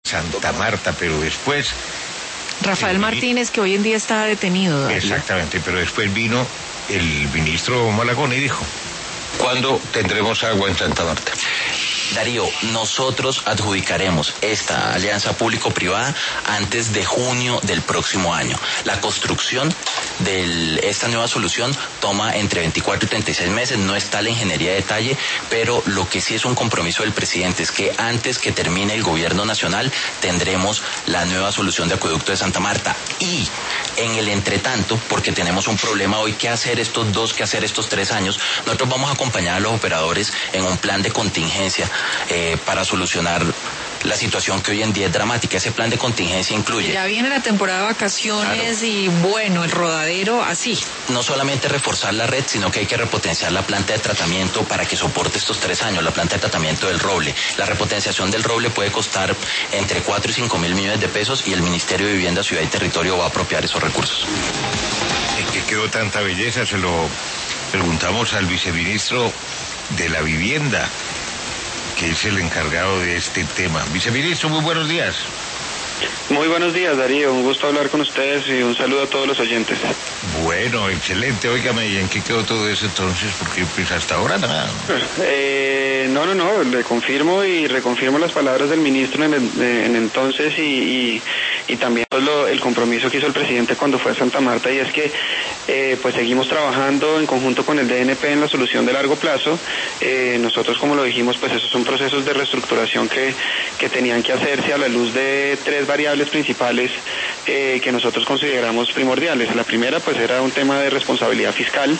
Santa Marta, pero después... Rafael Martínez, que hoy en día está detenido, Darío. Exactamente, pero después vino el ministro Malagón y dijo: ¿cuándo tendremos agua en Santa Marta? Darío, nosotros adjudicaremos esta alianza público-privada antes de junio del próximo año. La construcción de esta nueva solución toma entre 24 y 36 meses, no está la ingeniería de detalle, pero lo que sí es un compromiso del presidente es que antes que termine el gobierno nacional tendremos la nueva solución de acueducto de Santa Marta. Y en el entretanto, porque tenemos un problema hoy, ¿qué hacer estos 3 años? Nosotros vamos a acompañar a los operadores en un plan de contingencia para solucionar la situación que hoy en día es dramática. Ese plan de contingencia incluye... Ya viene la temporada de vacaciones, claro, y bueno, el rodadero así. No solamente reforzar la red, sino que hay que repotenciar la planta de tratamiento para que soporte estos 3 años, la planta de tratamiento del roble. La repotenciación del roble puede costar entre 4 y 5 mil millones de pesos y el Ministerio de Vivienda, Ciudad y Territorio va a apropiar esos recursos. ¿En qué quedó tanta belleza? Se lo preguntamos al viceministro de la Vivienda, que es el encargado de este tema. Viceministro, muy buenos días. Muy buenos días, Darío. Un gusto hablar con ustedes y un saludo a todos los oyentes. Bueno, excelente. Óigame, ¿y en qué quedó todo eso entonces? Porque pues hasta ahora nada. No. Le confirmo y reconfirmo las palabras del ministro en entonces y también pues, el compromiso que hizo el presidente cuando fue a Santa Marta, y es que pues seguimos trabajando en conjunto con el DNP en la solución de largo plazo. Nosotros, como lo dijimos, pues esos son procesos de reestructuración que tenían que hacerse a la luz de 3 variables principales que nosotros consideramos primordiales. La primera pues era un tema de responsabilidad fiscal,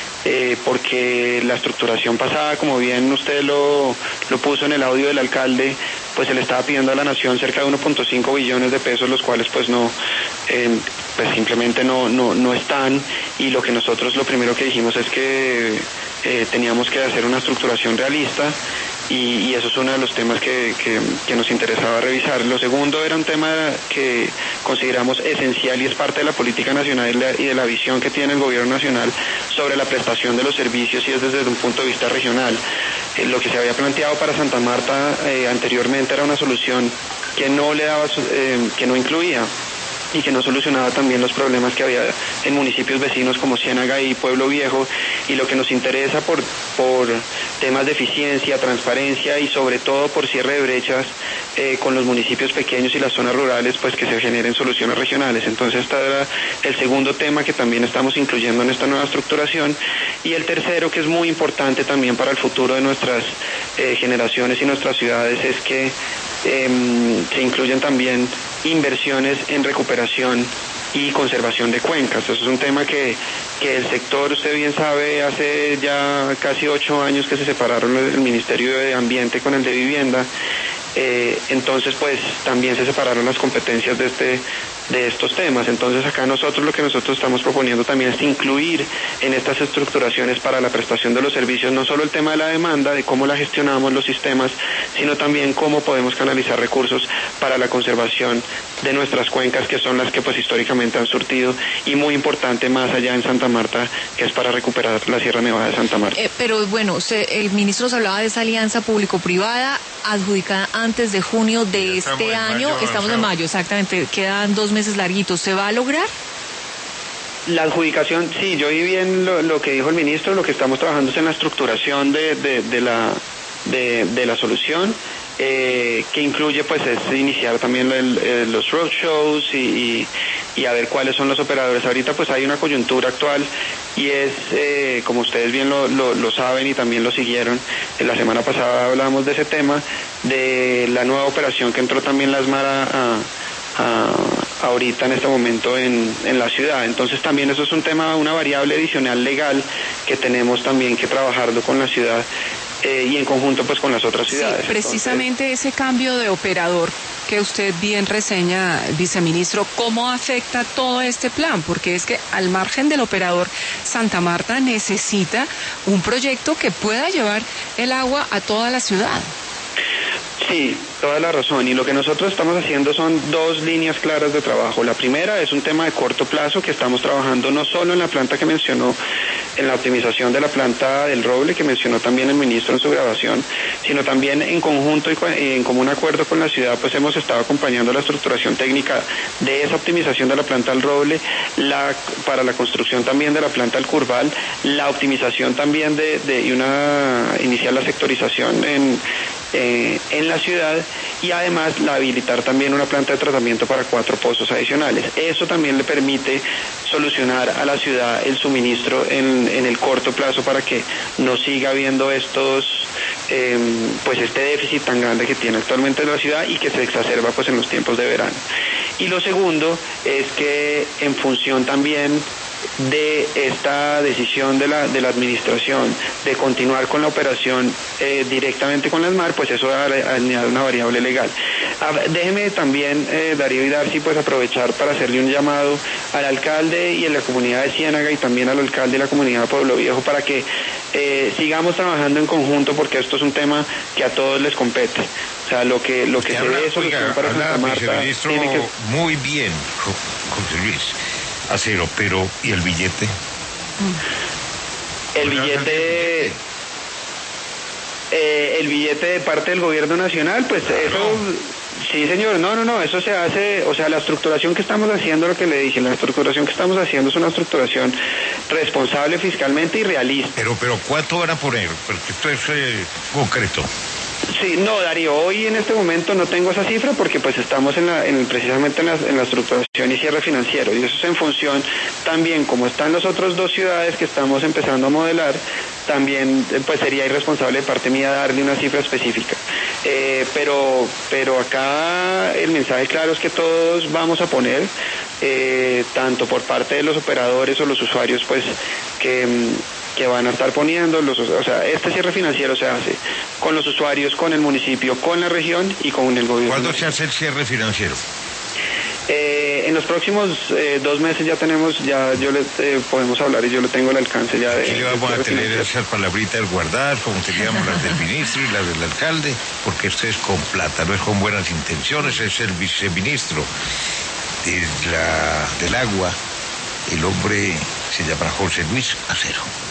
porque la estructuración pasada, como bien usted lo puso en el audio del alcalde, pues se le estaba pidiendo a la nación cerca de 1.5 billones de pesos, los cuales pues no, pues simplemente no están, y lo primero que dijimos es que teníamos que hacer una estructuración realista. Y eso es uno de los temas que nos interesaba revisar. Lo segundo era un tema que consideramos esencial y es parte de la política nacional y de la visión que tiene el gobierno nacional sobre la prestación de los servicios, y es desde un punto de vista regional. Lo que se había planteado para Santa Marta anteriormente era una solución que no incluía y que no solucionaba también los problemas que había en municipios vecinos como Ciénaga y Pueblo Viejo, y lo que nos interesa por temas de eficiencia, transparencia y sobre todo por cierre de brechas con los municipios pequeños y las zonas rurales, pues que se generen soluciones regionales. Entonces este era el segundo tema que también estamos incluyendo en esta nueva estructuración, y el tercero, que es muy importante también para el futuro de nuestras generaciones y nuestras ciudades, es que se incluyen también inversiones en recuperación y conservación de cuencas. Eso es un tema que el sector, usted bien sabe, hace ya casi 8 años que se separaron el Ministerio de Ambiente con el de Vivienda. Entonces pues también se separaron las competencias de estos temas. Entonces acá lo que nosotros estamos proponiendo también es incluir en estas estructuraciones para la prestación de los servicios no solo el tema de la demanda, de cómo la gestionamos los sistemas, sino también cómo podemos canalizar recursos para la conservación de nuestras cuencas, que son las que pues históricamente han surtido, y muy importante más allá en Santa Marta, que es para recuperar la Sierra Nevada de Santa Marta. Pero bueno, el ministro nos hablaba de esa alianza público-privada adjudicada antes de junio de este año. Estamos en mayo, exactamente, quedan 2 meses larguitos. ¿Se va a lograr? La adjudicación, sí, yo oí bien lo que dijo el ministro. Lo que estamos trabajando es en la estructuración de la solución, que incluye pues es iniciar también los roadshows y a ver cuáles son los operadores. Ahorita pues hay una coyuntura actual, y es, como ustedes bien lo saben y también lo siguieron, la semana pasada hablábamos de ese tema, de la nueva operación que entró también la SMARA ahorita en este momento en la ciudad. Entonces también eso es un tema, una variable adicional legal que tenemos también que trabajarlo con la ciudad y en conjunto pues con las otras ciudades. Sí, precisamente ese cambio de operador que usted bien reseña, viceministro, ¿cómo afecta todo este plan? Porque es que al margen del operador, Santa Marta necesita un proyecto que pueda llevar el agua a toda la ciudad. Sí, toda la razón, y lo que nosotros estamos haciendo son 2 líneas claras de trabajo. La primera es un tema de corto plazo que estamos trabajando no solo en la planta que mencionó en la optimización de la planta del Roble, que mencionó también el ministro en su grabación, sino también en conjunto y en común acuerdo con la ciudad, pues hemos estado acompañando la estructuración técnica de esa optimización de la planta del Roble, para la construcción también de la planta del Curval, la optimización también y iniciar la sectorización en la ciudad, y además habilitar también una planta de tratamiento para 4 pozos adicionales. Eso también le permite solucionar a la ciudad el suministro en el corto plazo, para que no siga habiendo pues este déficit tan grande que tiene actualmente la ciudad y que se exacerba pues en los tiempos de verano. Y lo segundo es que en función también de esta decisión de la administración de continuar con la operación directamente con la ESMAR, pues eso añade una variable legal. Déjeme también, Darío y Darcy, pues aprovechar para hacerle un llamado al alcalde y a la comunidad de Ciénaga, y también al alcalde y la comunidad de Pueblo Viejo, para que sigamos trabajando en conjunto, porque esto es un tema que a todos les compete. O sea, lo que se dé solución para Santa Marta tiene que... Muy bien, José Luis Acero, pero ¿y el billete? El billete de parte del gobierno nacional, pues claro. Eso, sí señor, no, eso se hace, o sea, la estructuración que estamos haciendo, lo que le dije, la estructuración que estamos haciendo es una estructuración responsable fiscalmente y realista. Pero ¿cuánto van a poner? Porque esto es concreto. Sí, no, Darío, hoy en este momento no tengo esa cifra, porque pues estamos precisamente en la estructuración y cierre financiero, y eso es en función también, como están las otras 2 ciudades que estamos empezando a modelar, también pues sería irresponsable de parte mía darle una cifra específica. Pero acá el mensaje claro es que todos vamos a poner, tanto por parte de los operadores o los usuarios, pues que van a estar poniendo, o sea, este cierre financiero se hace con los usuarios, con el municipio, con la región y con el gobierno. ¿Cuándo se hace el cierre financiero? En los próximos 2 meses podemos hablar, y yo le tengo el alcance ya de... Aquí le vamos a tener esas palabritas guardadas, como teníamos las del ministro y las del alcalde, porque esto es con plata, no es con buenas intenciones. Es el viceministro del agua, el hombre se llama José Luis Acero.